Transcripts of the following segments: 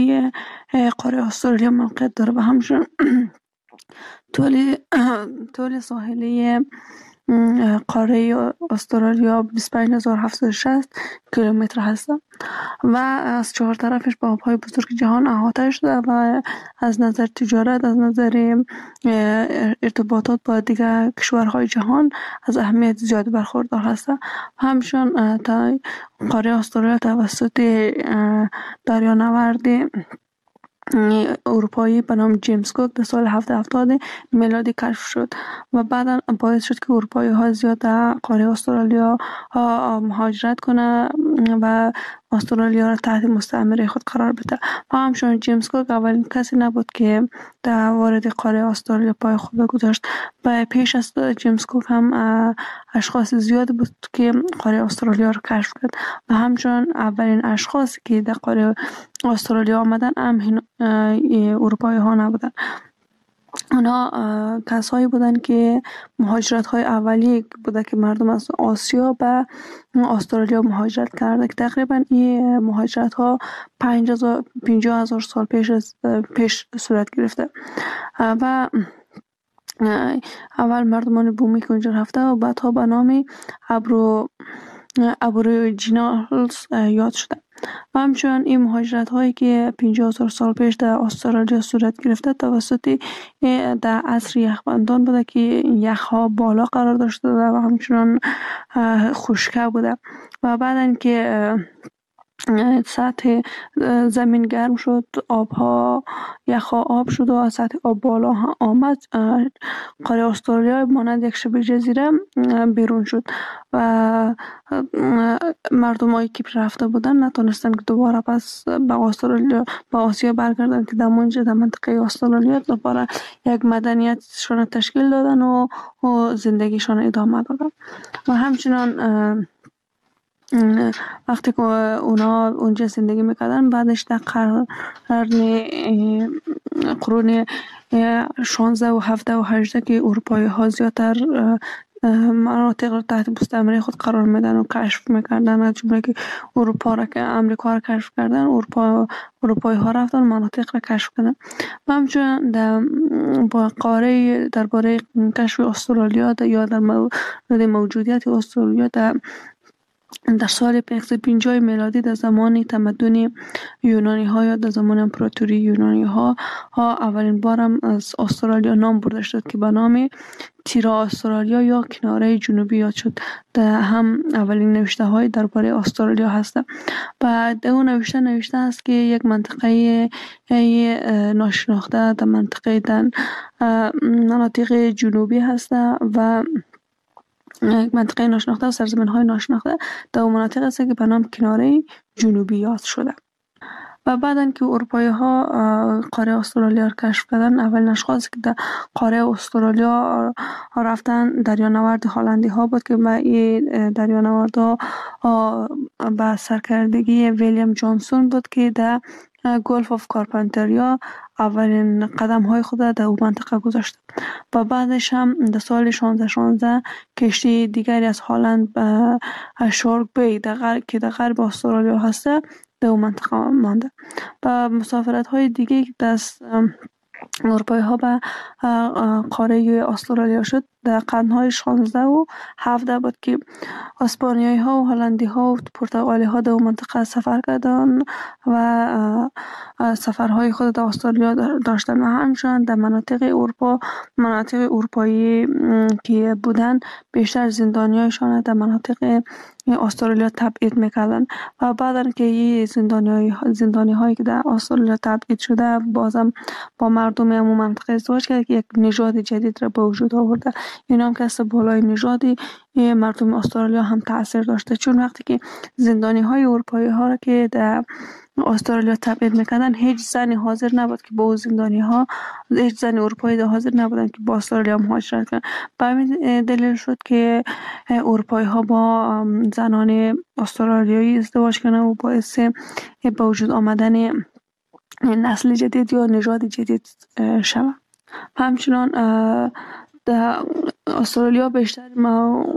قاره استرالیا موقعیت داره و همچنین طول طول ساحلی قاره استرالیا 25760 کیلومتر هست و از چهار طرفش با آبهای بزرگ جهان احاطه شده و از نظر تجارت، از نظر ارتباطات با دیگر کشورهای جهان از اهمیت زیاد برخوردار هست. همچنین قاره استرالیا توسط دریانورد اروپایی به نام جیمز کوک در سال 770 میلادی کشف شد و بعدا باعث شد که اروپایی ها زیاد در قاره استرالیا مهاجرت کنه و استرالیا را تحت مستعمره خود قرار بده. و همچنین جیمز کوک اولین کسی نبود که در وارد قاره استرالیا پای خود گذاشت و پیش از جیمز کوک هم اشخاص زیاد بود که قاره استرالیا را کشف کرد و همچنین اولین اشخاصی که در قاره استرالیا آمدن هم اروپایی ها نبودن. اونا کسایی بودن که مهاجرت های اولیه بوده که مردم از آسیا به استرالیا مهاجرت کرده که تقریبا این مهاجرت ها 50,000 سال پیش صورت گرفته و اول مردمان بومی که اونجا رفته و بعدها به نام ابوریجینالز یاد شده. و همچنین این مهاجرت هایی که 50,000 سال پیش در استرالیا صورت گرفته توسط در عصر یخبندان بوده که یخ ها بالا قرار داشته و همچنین خشکه بوده و بعد اینکه سطح زمین گرم شد، یخها آب شد و از سطح آب بالا آمد، قاره استرالیا مانند یک شبه جزیره بیرون شد و مردم هایی که رفته بودن نتونستن که دوباره پس به آسیا برگردن که در منطقه استرالیا دوباره یک مدنیتشان تشکیل دادن و زندگیشان ادامه دادن. و همچنان وقتی که اونا اونجا زندگی میکردن بعدش در قرون 16 و 17 و 18 که اروپایی ها زیادتر مناطق رو تحت مستعمره خود قرار میدن و کشف میکردن، از جمله که امریکا رو کشف کردن، اروپایی ها رفتن مناطق رو کشف کردن. و همچنین درباره کشف استرالیا یا در مورد موجودیت استرالیا در سال 550 میلادی در زمان تمدن یونانی ها یا در زمان امپراتوری یونانی ها اولین بارم از استرالیا نام برده شد که به نام تیرا استرالیا یا کناره جنوبی یاد شد. در هم اولین نوشته های درباره استرالیا هست و در اون نوشته است که یک منطقه ناشناخته در مناطق جنوبی هست و منطقه ناشناخته و سرزمین های ناشناخته در اون مناطق هست که به نام کناره جنوبی یاد شده. و بعدن که اروپایی ها قاره استرالیا را کشف کردن، اولین اشخاصی که در قاره استرالیا رفتن دریانورد هلندی ها بود که این دریانورد ها به سرکردگی ویلیام جانسون بود که در گلف آف کارپنتریا اولین قدم های خود در اون منطقه گذاشت و بعدش هم در سال 1616 کشتی دیگری از هلند به شارک بی که در غرب استرالیا هسته در اون منطقه مانده. و مسافرت های دیگه که دست اروپایی ها به قاره استرالیا شد در قرنهای 16 و 17 بود که اسپانیایی ها و هلندی ها و پرتغالی ها در اون منطقه سفر کردن و سفرهای خود در استرالیا داشتن و همچنین در مناطق اروپایی که بودن بیشتر زندانیایشان در مناطق استرالیا تبعید میکردن و بعد که این زندانی هایی که در استرالیا تبعید شده بازم با مردم همون منطقه ازدواج کرد که یک نژاد جدید را به وجود آورده. این هم که از بالای نژادی مردم استرالیا هم تاثیر داشته، چون وقتی که زندانی های اروپایی ها را که در استرالیا تبعید میکردن هیچ زنی حاضر نبود که با زندانی ها، هیچ زن اروپایی حاضر نبودن که با استرالیا مهاجرت کنن. به همین دلیل شد که اروپایی ها با زنان استرالیایی ازدواج کردن و باعث به وجود آمدن نسل جدید یا نژاد جدید شود. همچنان در استرالیا بیشتر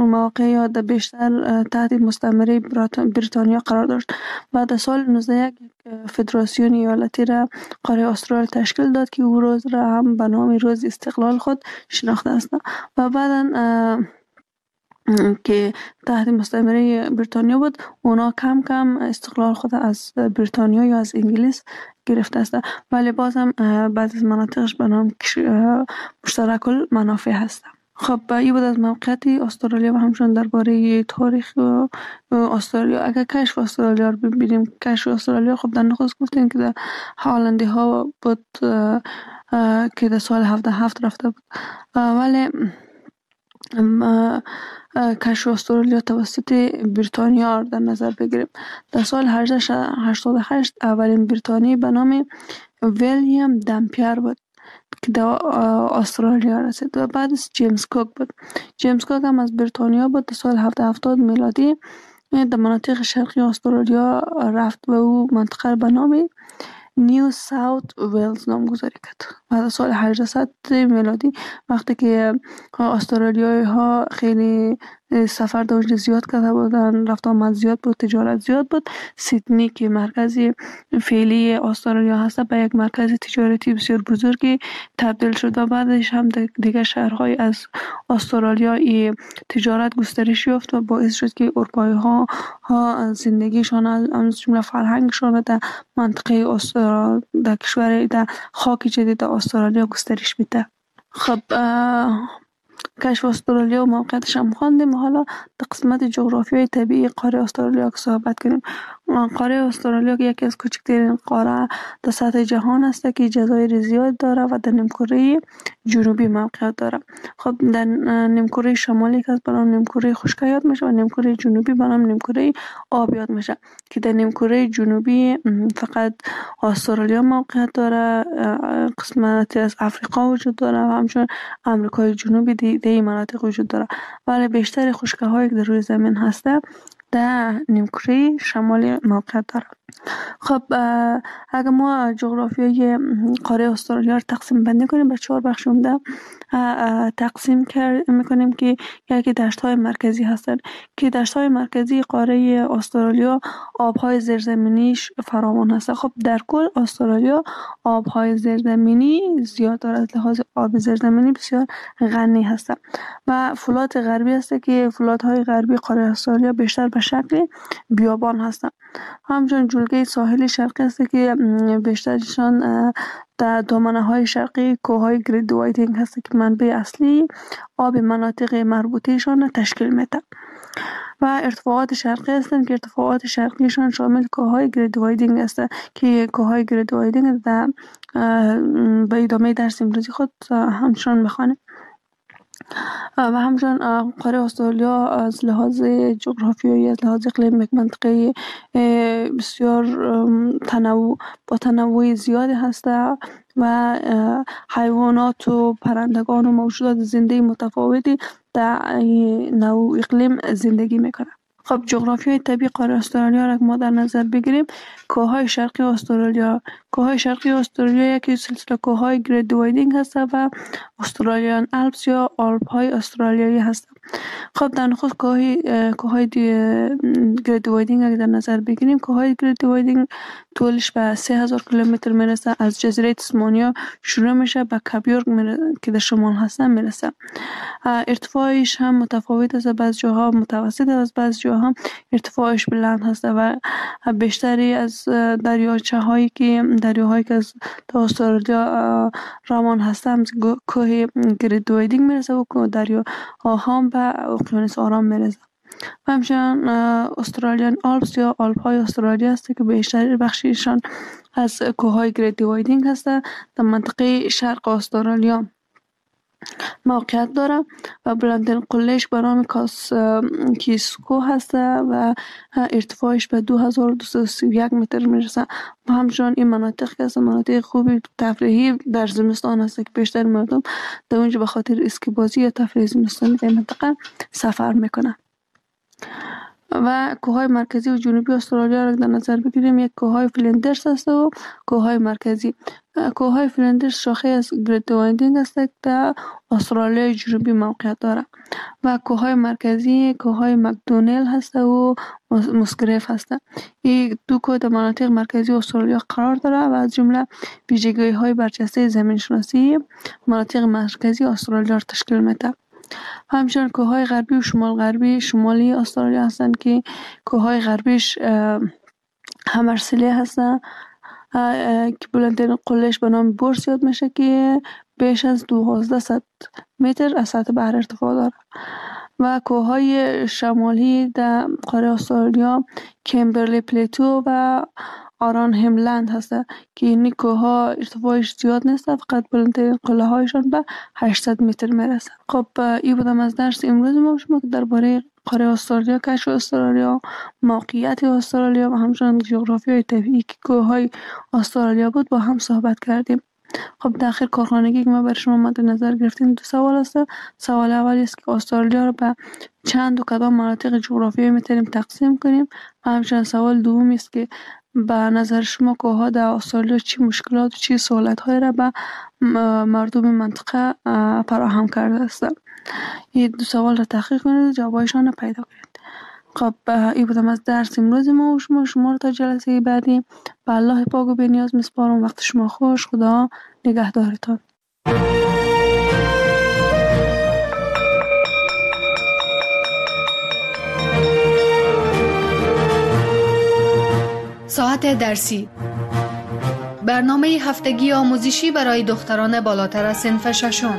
مواقع یا در بیشتر تحت مستعمره بریتانیا قرار داشت و در سال 1901 فدراسیون ایالتی را قاره استرالیا تشکیل داد که او روز را هم به نام روز استقلال خود شناخته است و بعدا که تحت مستعمره بریتانیا بود اونا کم کم استقلال خود از بریتانیا یا از انگلیس گرفته است ولی باز هم بعضی از مناطقش به نام مشترک المنافع هست. خب این بود از موقعیت استرالیا و همچنین درباره تاریخ استرالیا. اگر کشف استرالیا رو ببینیم، کشف استرالیا خب در نخست گفتیم که در هالندی ها بود که در سال 77 رفته بود ولی کشف استرالیا توسط بریتانیا در نظر بگیریم. در سال 1888 اولین بریتانی به نام ویلیام دمپیر بود که در استرالیا رسید و بعدش جیمز کوک بود. جیمز کوک هم از بریتانیا بود. در سال 770 میلادی در مناطق شرقی استرالیا رفت و او منطقه به نام نیو ساوت ویلز نامگذاری کرد و در سال 800 میلادی وقتی که استرالیایی ها خیلی سفر در اونجا زیاد کرده بودن، رفت آمد زیاد بود، تجارت زیاد بود، سیدنی که مرکزی فعلی استرالیا هست به یک مرکز تجارتی بسیار بزرگی تبدیل شد و بعدش هم دیگه شهرهای از استرالیا تجارت گسترش یافت و باعث شد که اروپایی ها زندگیشان از جمله فرهنگشان در منطقه در کشور در خاک جدید استرالیا گسترش میده. خب کشف استرالیا و موقعیتش هم خواندیم. حالا در قسمت جغرافیای طبیعی قاره استرالیا که صحبت کنیم. قاره استرالیا که یکی از کوچکترین قاره در سطح جهان است که جزایر زیاد داره و در نیمکره جنوبی موقعیت داره. خب در نیمکره شمالی که از به نام نیمکره خشک یاد میشه و نیمکره جنوبی به نام نیمکره آب یاد میشه که در نیمکره جنوبی فقط استرالیا موقعیت داره، قسمتی از افریقا وجود داره و همچنین امریکای جنوبی در این مناطق وجود داره ولی بیشتر خشکی هایی که در روی زمین هسته در نیمکره شمالی موقعیت داره. خب اگر ما جغرافیای قاره استرالیا رو تقسیم بندی کنیم به 4 بخش عمده تقسیم میکنیم که یکی دشت های مرکزی هستند که دشت های مرکزی قاره استرالیا آبهای زیرزمینیش فراوان هست. خب در کل استرالیا آبهای زیرزمینی زیاد دارد، از لحاظ آب زیرزمینی بسیار غنی هست و فلات غربی هست که فلات های غربی قاره استرالیا بیشتر به شکل بیابان هستند. همچنین جلگه ساحل شرقی هست که بیشترشان در دامنه های شرقی کوههای گرید وایدینگ هست که منبع اصلی آب مناطق مربوطهشان تشکیل میده و ارتفاعات شرقی هستند که ارتفاعات شرقیشان شامل کوههای گرید وایدینگ است که کوههای گرید وایدینگ در به ادامه درس امروزی خود همچنان میخوانیم. و همچنین قاره استرالیا از لحاظ جغرافیایی، از لحاظ اقلیم یک منطقه بسیار با تنوع زیادی هست و حیوانات و پرندگان و موجودات زنده متفاوتی در نوع اقلیم زندگی میکنه. خب جغرافیای طبیعی قاره استرالیا را ما در نظر بگیریم. کوههای شرقی استرالیا یکی سلسله کوههای گرید وایدینگ هست و استرالیان الپس یا آلپ های استرالیایی هست. خب در نخست کوههای گرید وایدینگ اگر در نظر بگیریم، کوههای گرید وایدینگ طولش به 3000 کیلومتر میرسه. از جزیره تسمانیا شروع میشه به کبیورگ که در شمال هستن میرسه. ارتفاعش هم متفاوت است، بعض جاها متوسط است، بعض جاها ارتفاعش بلند هست و بیشتری از دریاچه‌هایی که از استرالیا روان هستند کوه گرید وایدینگ میرسه و دریاها هم به اقیانوس آرام میرسه. و همچنین استرالیان آلپس یا آلپ های استرالیا است که بیشتر بخشیشان از کوههای گرید وایدینگ هست در منطقه شرق استرالیا موقعیت داره و بلندترین قلهش به نام کیسکو هست و ارتفاعش به 2231 متر میرسه. و همچنین این مناطق که مناطق خوبی تفریحی در زمستان هست که بیشتر مردم در اونجا به خاطر اسکی بازی یا تفریح زمستانی در منطقه سفر میکنه. و کوههای مرکزی و جنوبی استرالیا را در نظر بگیریم، یک کوههای فلیندرز است و کوههای مرکزی. کوههای فلیندرز شاخه از گریت وایندینگ است که در استرالیای جنوبی موقعیت دارد و کوههای مرکزی کوههای مکدونل هست و مسگریف هست. این دو کوه در مناطق مرکزی استرالیا قرار دارد و از جمله ویژگی های برجسته زمین شناسی مناطق مرکزی استرالیا را تشکیل میده. همچنین کوههای غربی و شمال غربی شمالی استرالیا هستند که کوههای غربیش همرسیلی هستند که بلندترین قلهش به نام بورس یاد میشه که بیش از 1200 متر از سطح بحر ارتفاع داره و کوههای شمالی در قاره استرالیا کمبرلی پلیتو و آران هملند هست که این کوهها ارتفاعش زیاد نیست، فقط بلندترین قله هایشان به 800 متر میرسه. خب این بودم از درس امروز ما شما که درباره قاره استرالیا، کشف استرالیا، موقعیت استرالیا و همچنین جغرافیای طبیعی که کوههای استرالیا بود با هم صحبت کردیم. خب در آخر کارخانگی که ما برای شما مد نظر گرفتیم دو سوال است. سوال اولی است که استرالیا رو به چند و کدام مناطق جغرافیایی میتونیم تقسیم کنیم و همچنین سوال دومی است که به نظر شما کوهها در استرالیا چی مشکلات و چی سهولت های را به مردم منطقه فراهم کرده است. این دو سوال را تحقیق کنید و جوابایشان را پیدا کنید. خب این بودم از درس امروز ما و شما رو تا جلسه بعدی به الله پاک و بی‌نیاز میسپارم. وقت شما خوش. خدا نگهدارتان. ساعت درسی، برنامه هفتگی آموزشی برای دختران بالاتر از صنف ششم.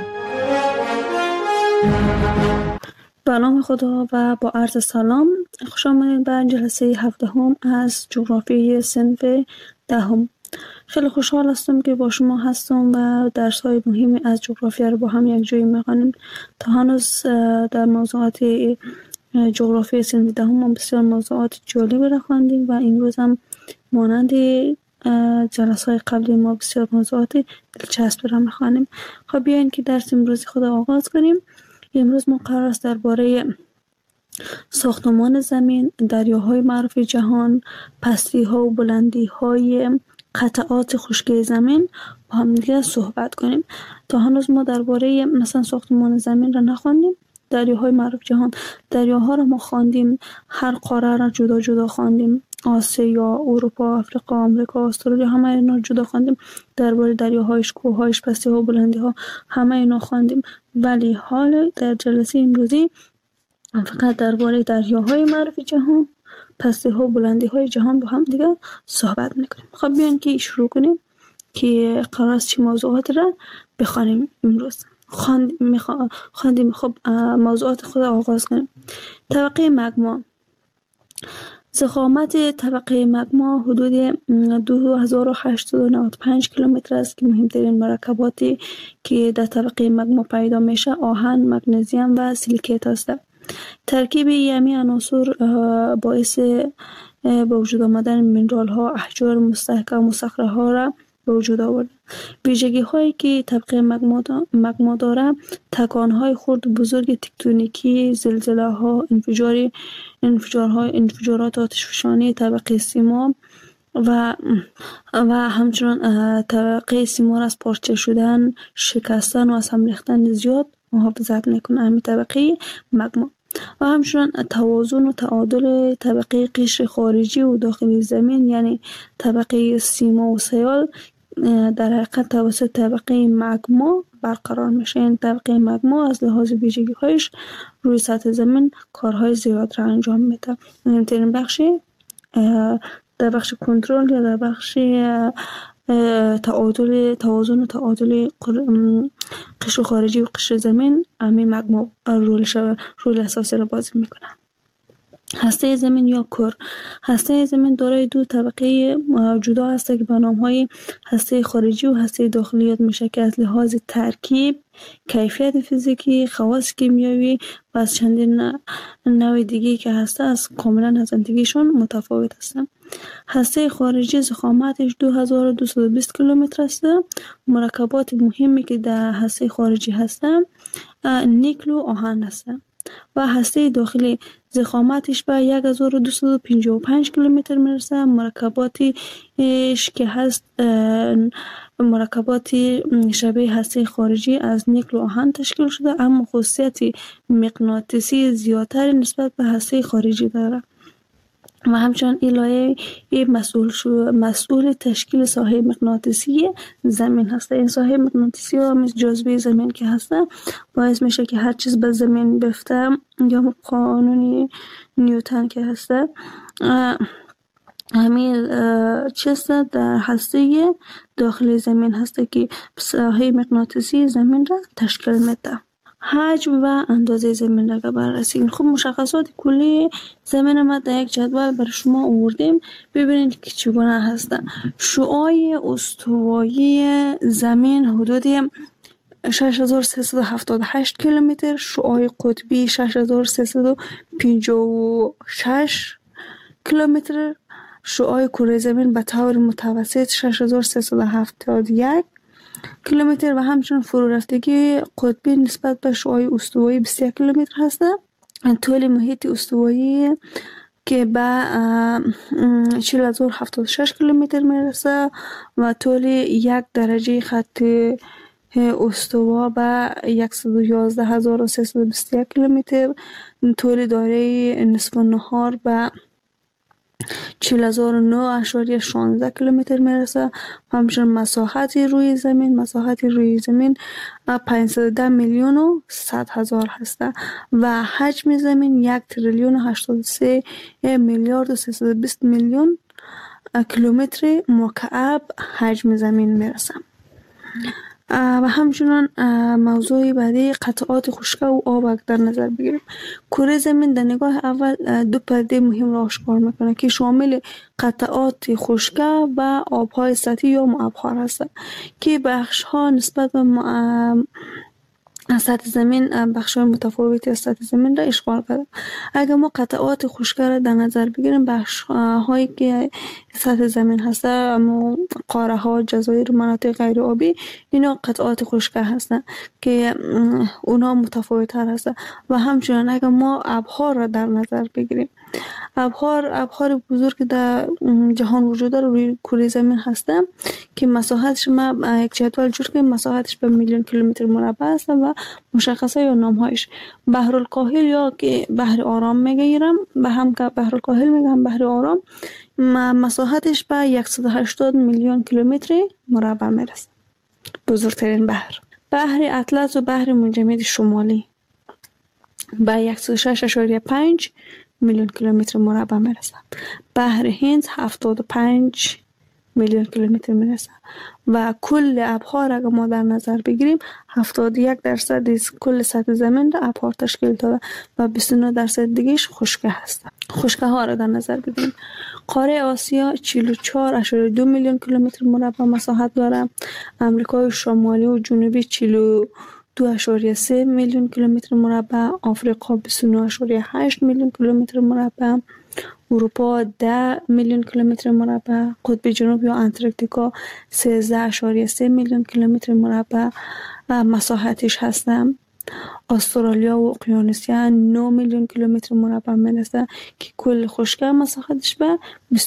به نام خدا و با عرض سلام، خوش آمدید به جلسه 7 از جغرافیای صنف 10. خیلی خوشحال هستم که با شما هستم و درس های مهمی از جغرافیا رو با هم یک جایی میخوانیم. تا هنوز در موضوعات جغرافیای صنف 10 ما بسیار موضوعات جالبی را خواندیم و امروز هم مانند جلسه های قبلی ما بسیار موضوعات دلچسب را میخوانیم. خب بیاین که درس امروز خود آغاز کنیم. امروز ما قرار است درباره ساختمان زمین، دریاهای معروف جهان، پستی ها و بلندی های قطعات خشکی زمین با هم دیگه صحبت کنیم. تا هنوز ما درباره مثلا ساختمان زمین را نخواندیم. دریاهای معروف جهان، دریاها را ما خواندیم، هر قاره را جدا جدا خواندیم، آسیا، اروپا، افریقا، آمریکا، استرالیا، همه اینا جدا خواندیم. درباره دریاهایش، کوههایش، پستی ها و بلندی ها همه اینا خواندیم. ولی حال در جلسه امروزی فقط درباره دریاهای معروف جهان، پستی ها و بلندی های جهان با هم دیگه صحبت میکنیم. خب بیان که شروع کنیم که قرار است چی موضوعات را بخوانیم امروز. خواندیم. خب موضوعات خود آغاز کنیم. طبقه مگما. ضخامت طبقه مگما حدود 2895 کیلومتر است که مهمترین مرکباتی که در طبقه مگما پیدا میشه آهن، مگنیزیم و سیلیکیت است. ترکیب یمی عناصر باعث به وجود آمدن مینرال ها، احجار مستحکم و صخره ها را به وجود آورد. ویژگی هایی که طبقه مگما دارد: تکان های خرد و بزرگ تکتونیکی، زلزله ها، انفجارات آتشفشانی طبقه سیما و همچنین طبقه سیما از پارچه شدن، شکستن و از هم ریختن زیاد محافظت میکنه. همین طبقه مگما و همچنین توازن و تعادل طبقه قشر خارجی و داخلی زمین، یعنی طبقه سیما و سیال، در حقیقت توسط طبقه مگما برقرار میشه. این طبقه مگما از لحاظ ویژگی هایش روی سطح زمین کارهای زیاد را انجام میده. مهمترین بخش در بخش کنترل یا در بخش توازن و تعادل قشر خارجی و قشر زمین، همین مگما رول اساسی را بازی میکنه. هسته زمین یا کور. هسته زمین دارای دو طبقه جدا است که به نام‌های هسته خارجی و هسته داخلی یاد میشه که از لحاظ ترکیب، کیفیت فیزیکی، خواص کیمیایی و از چندین نوع دیگه که هسته از کاملا از دیگه‌شون متفاوت هستند. هسته خارجی ضخامتش 2220 کیلومتر است. مرکبات مهمی که در هسته خارجی هستند نیکل و آهن هستند. و هسته داخلی ضخامتش به 1255 کیلومتر میرسه. مرکباتش که هست مرکبات شبیه هسته خارجی از نیکل و آهن تشکیل شده، اما خاصیت مغناطیسی زیادتر نسبت به هسته خارجی داره و همچنان این لایه مسئول تشکیل ساحه مغناطیسی زمین هست. این ساحه مغناطیسی ها مثل جاذبه زمین که هسته باعث میشه که هر چیز به زمین بفته، یا قانون نیوتن که هسته همین چیز در هسته داخل زمین هسته که ساحه مغناطیسی زمین را تشکیل میده. حجم و اندازه زمین را بررسی. خب مشخصات کلی زمین ما در یک جدول برای شما آوردیم، ببینید که چگونه هستن. شعاع استوایی زمین حدود 6378 کیلومتر، شعاع قطبی 6356 کیلومتر، شعاع کره زمین به طور متوسط 6371 کیلومتر و همچنین فرو رفتگی قطبی نسبت به شعاع استوایی 21 کیلومتر هست. طول محیط استوایی که به 40076 کیلومتر میرسه و طول 1 درجه خط استوا به 111321 کیلومتر، طول دایره نصف النهار به 40009.16 کیلومتر میرسه. همچنین مساحت روی زمین 510 میلیون و 100 هزار هسته و حجم زمین 1 تریلیون و 83 میلیارد و 320 میلیون کیلومتر مکعب حجم زمین میرسه. و همچنان موضوع بعدی قطعات خشک و آب در نظر بگیریم. کره زمین در نگاه اول دو پدیده مهم را آشکار میکنه که شامل قطعات خشک و آبهای سطحی یا مبخار هستند که بخش ها نسبت به سطح زمین بخش های متفاوتی از سطح زمین را اشغال کرده. اگر ما قطعات خشک را در نظر بگیریم، بخش هایی که سطح زمین هسته، اما قاره ها، جزایر، مناطق غیر آبی، اینا قطعات خشک هستند که اونا متفاوت تر هستند. و همچنین اگر ما ابحار را در نظر بگیریم، ابحار بزرگ در جهان وجود داره روی کره زمین هسته که مساحتش ما یک جدول جور که مساحتش به میلیون کیلومتر مربع است و مشخصه یا نامهایش بحرالکاهل یا که بحر آرام میگیرم، به هم که بحرالکاهل میگم بحر آرام، مساحتش به 180 میلیون کیلومتر مربع میرسه. بزرگترین بحر اطلس و بحر منجمد شمالی به 106.5 میلیون کیلومتر مربع میرسه. بحر هند 75 میلیون کیلومتر میرسه و کل ابحار اگر ما در نظر بگیریم 71% از کل سطح زمین را ابحار تشکیل داده و 29% دیگهش خشک هست. خشکه ها را در نظر بگیریم. قاره آسیا 44.2 میلیون کیلومتر مربع مساحت داره. امریکای شمالی و جنوبی 42.3 میلیون کیلومتر مربع، آفریقا 29.8 میلیون کیلومتر مربع، اروپا 10 میلیون کیلومتر مربع، قطب جنوبی یا انتارکتیکا 13.3 میلیون کیلومتر مربع مساحتش هستند. استرالیا و اقیانوسیا 9 میلیون کیلومتر مربع میرسه که کل خشکی مساحتش به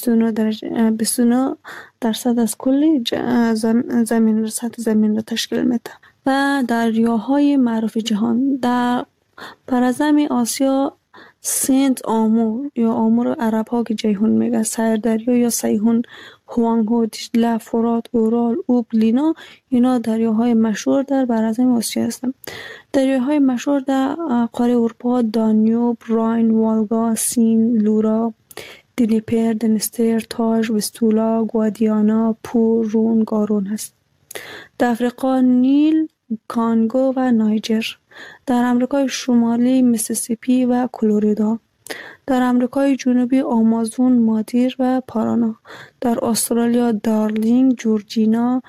29% از کل زمین سطح زمین را تشکیل میده. و دریاهای معروف جهان در پرزمین آسیا سنت آمور یا آمور عرب ها که جیهون میگه، سردریا یا سیهون، هوانگو، دیجله، فرات، اورال، اوب، لینا، اینا دریاهای مشهور در پرزمین آسیا هستند. دریاهای مشهور در قاره اروپا دانیوب، راین، والگا، سین، لورا، دنیپر، دنستر، تاج، وستولا، گوادیانا، پور، رون، گارون هست. در افریقا نیل، کانگو و نایجر. در امریکای شمالی میسیسیپی و کلرادو. در امریکای جنوبی آمازون، مادیر و پارانا. در استرالیا دارلینگ، جورجینا،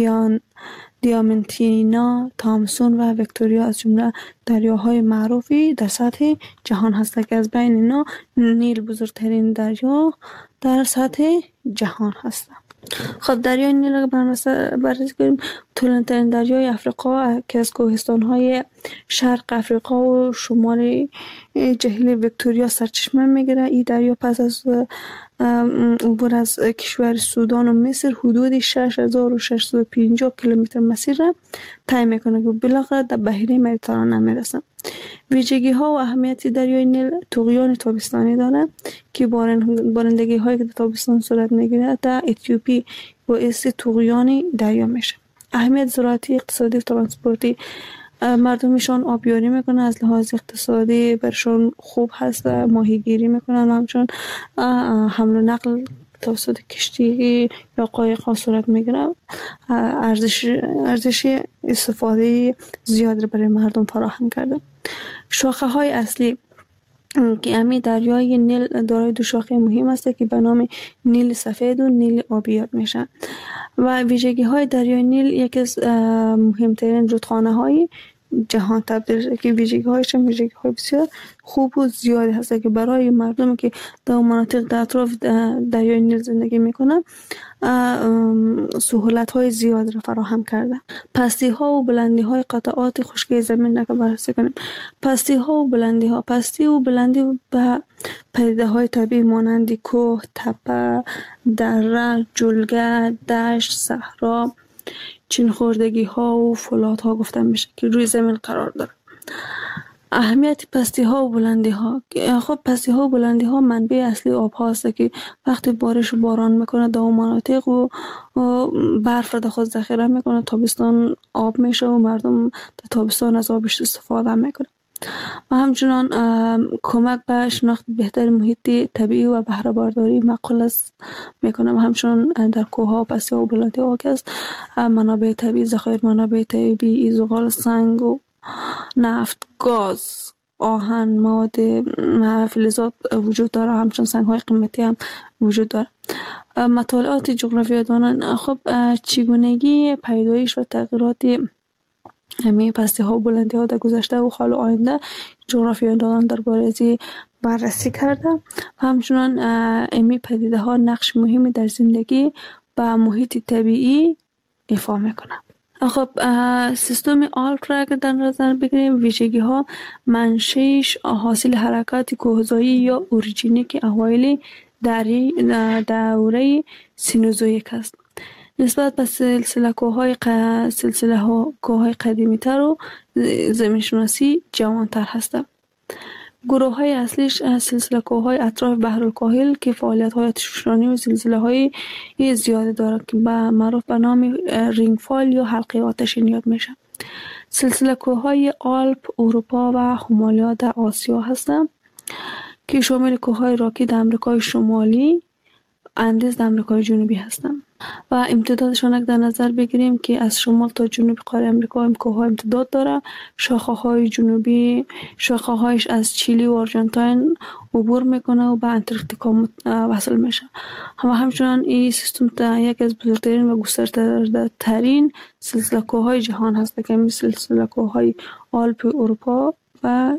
دیامنتینا، تامسون و ویکتوریا از جمله دریاهای معروفی در سطح جهان هستند که از بین اینا نیل بزرگترین دریا در سطح جهان هست. خب دریای نیل را بررسی کنیم. طولانی‌ترین دریای افریقا که از کوهستان‌های شرق افریقا و شمال جهیل ویکتوریا سرچشمه میگیره. این دریا پس از عبور از کشور سودان و مصر حدود 6650 کیلومتر مسیر را طی میکنه که بالاخره در بحیره مدیترانه میرسه. ویژگی ها و اهمیت دریای نیل: طغیان تابستانی داره که بارندگی هایی که در تابستان صورت میگیره در اتیوپی باعث طغیان دریا میشه. اهمیت زراعتی، اقتصادی و ترانسپورتی: مردمشان آبیاری میکنن، از لحاظ اقتصادی برشان خوب هست، ماهیگیری میکنن، همچون حمل و نقل توسط کشتی یا قایق ها صورت میگیره. ارزش استفاده زیاد برای مردم فراهم کرده. شاخه های اصلی که امی دریای نیل دارای دو شاخه مهم است که به نام نیل سفید و نیل آبی یاد میشن. و ویژگی های دریای نیل یکی از مهمترین رودخانه های جهان تبدیل شده که ویژگی هایش ویژگی های بسیار خوب و زیادی هست که برای مردمی که در مناطق در اطراف دریای نیل زندگی میکنن سهولت های زیاد را فراهم کرده. پستی ها و بلندی های قطعات خشکی زمین را بررسی کنیم. پستی ها و بلندی ها: پستی و بلندی به پدیده های طبیعی مانند کوه، تپه، دره، جلگه، دشت، صحرا، چین خوردگی ها و فولاد ها گفته میشه که روی زمین قرار داره. اهمیت پستی ها و بلندی ها: خب پستی ها و بلندی ها منبع اصلی آب هاست که وقتی بارش و باران میکنه در اون مناطق و برف را در خود ذخیره میکنه، تابستان آب میشه و مردم در تابستان از آبش استفاده میکنه و همچنان کمک به شناخت بهتر محیط طبیعی و بهره برداری معقول است میکنه. و همچنان در کوه ها و پستی ها و بلندی ها که است منابع طبیعی، ذخایر منابع طبیعی، زغال، سنگ و نفت، گاز، آهن، مواد فلزات وجود داره. همچنان سنگ های قیمتی هم وجود داره. مطالعات جغرافیادانان: خب چگونگی پیدایش و تغییرات همه پستی ها و بلندی ها در گذشته و حال و آینده جغرافیادانان درباره از بررسی کرده و همچنان امی پدیده ها نقش مهمی در زندگی و محیط طبیعی ایفا میکنه. خب سیستم آلپ را در نظر بگیریم، ویژگی ها: منشأش حاصل حرکات کوهزایی یا اوریجینیک اوایل دوره سینوزویک است. نسبت به سلسله کوههای قدیمی تر و زمین شناسی جوانتر هستند. گروه های اصلیش سلسله کوههای اطراف بحرالکاهل که فعالیت های آتشفشانی و زلزله های زیاده دارد که معروف به نام رینگفال یا حلقه آتشین یاد میشه. سلسله کوههای آلپ اروپا و هیمالیا در آسیا هستند که شامل کوههای راکی در امریکای شمالی، اندیز در امریکای جنوبی هستند و امتدادشان در نظر بگیریم که از شمال تا جنوب قاره امریکا هم کوه‌ها امتداد داره. شاخه‌های جنوبی شاخه‌هایش از چیلی و آرژانتین عبور میکنه و به انتارکتیکا وصل میشه. همچنان این سیستم یک از بزرگترین و گسترده‌ترین سلسله کوه‌های جهان هست که مثل سلسله کوه‌های آلپ اروپا و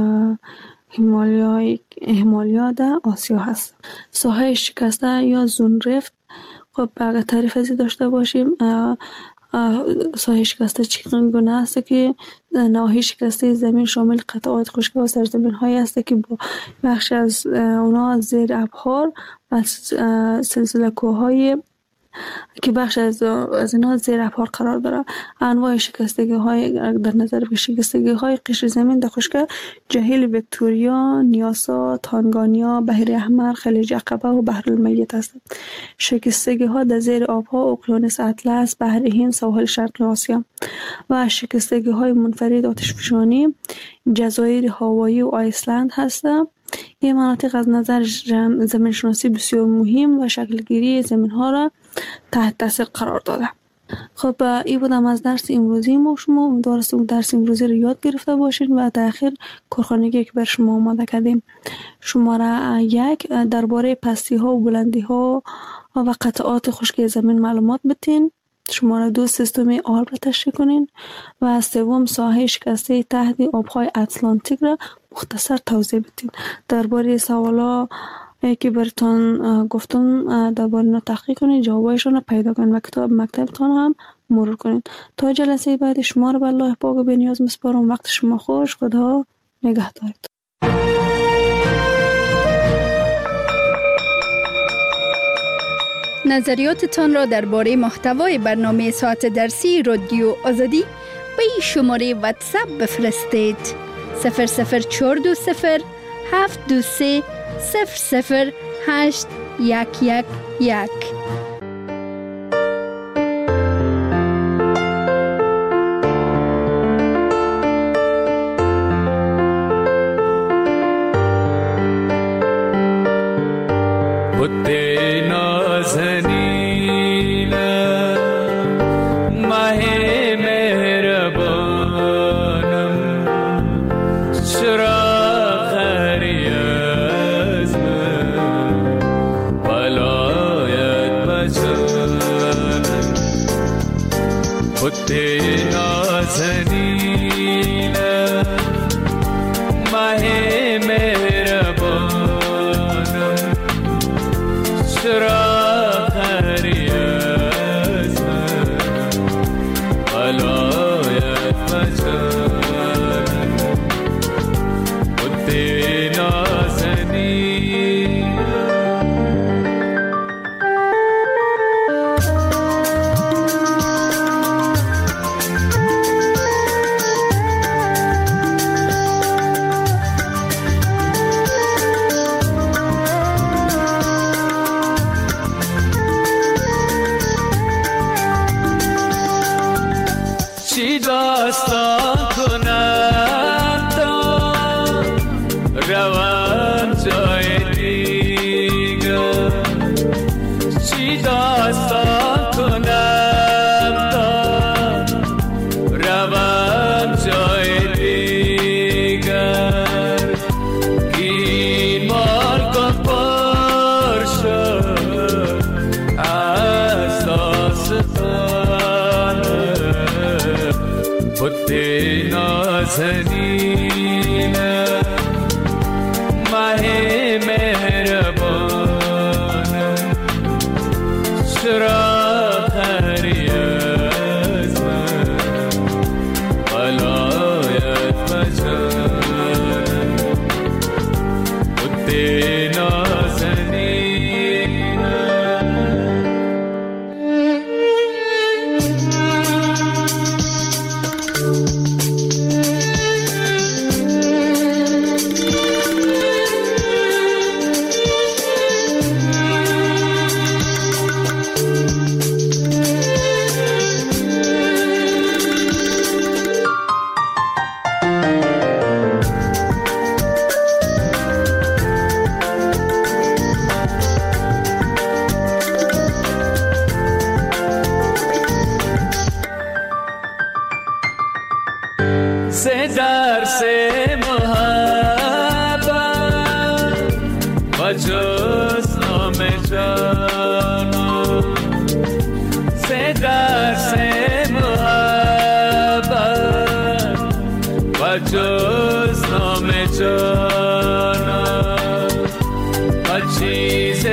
هیمالیا در آسیا هست. ساحه شکسته یا زون رفت: خب اگر تعریف ازی داشته باشیم، ساحه شکسته چگونه است که نواحی شکسته زمین شامل قطعات خشک و سرزمین هایی است که با بخش از اونا زیر ابحار و سلسله کوههای که بخش از اینا زیر ابحار قرار داره. انواع شکستگی های در نظر بگیریم: شکستگی های قشر زمین در خشکی جهیل ویکتوریا، نیاسا، تانگانیا، بحر احمر، خلیج عقبه و بحر المیت هستند. شکستگی ها در زیر آبها اقیانوس اطلس، بحر هند، ساحل شرق آسیا و شکستگی های منفرد آتشفشانی جزایر هاوایی و آیسلند هستند. این مناطق از نظر زمین شناسی بسیار مهم و شکلگیری زمین ها را تحت تاثیر قرار داده. خب این بودم از درس امروزی ما. شما امیدوارم درس امروزی رو یاد گرفته باشید و در آخر کارخانگی که بر شما آماده کردیم. شماره 1 درباره پستی ها و بلندی ها و قطعات خشکی زمین معلومات بتین. شماره 2 سیستم آلپ را تشریح کنین و سوم ساحه شکسته تحت آبهای اتلانتیک را مختصر توضیح بدین. درباره سوالا که براتون گفتم درباره اینا تحقیق کنید، جوابایشون رو پیدا کنید و کتاب مکتبتان هم مرور کنید. تا جلسه بعد شما رو به الله پاک و بی‌نیاز میسپارم. وقت شما خوش. خدا نگهدارت. نظریاتتان را درباره محتوای برنامه ساعت درسی رادیو آزادی به این شماره واتساپ بفرستید: 00420 723 00811. بُته نازنین ماه مهربانم، چرا خری از من ولایت بجانم. بُته نازنین ماه مهربانم، چرا خری از من ولایت بجانم. بُته نازنین چی داستان کنم تا روم جای دیگر، چی داستان کنم تا روم جای دیگر. این مرگم پر شد از داستان. بُته نازنین ماه مهربانم، چرا خری از من ولایت بجانم. بُته نازنین سے درس محبت و جز نام جانم، سے درس محبت و جز نام جانم. و چیز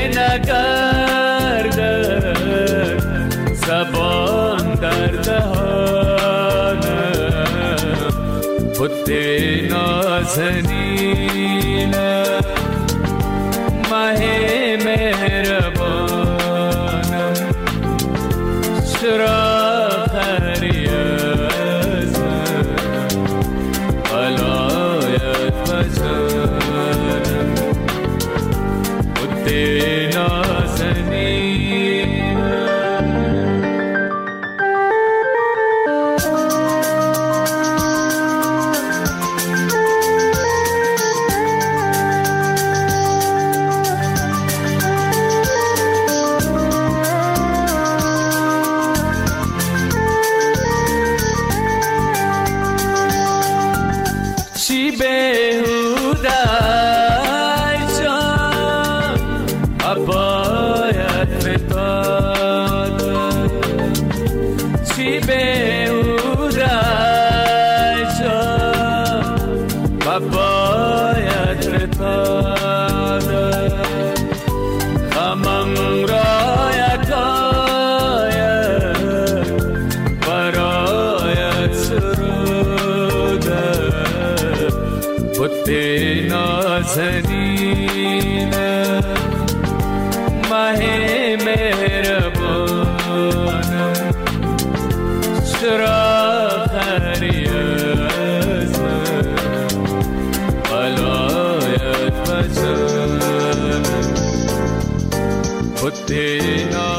نگردد زبان در دهانم. بُته نازنین ماه مهربانم، چرا خری از من ولایت بجانم. بُته نازنین چی بهوده جان باید فتادم، چی بهوده جان باید فتادم. نازنین ماه مهربانم چرا خری از من ولایت بچم بطینا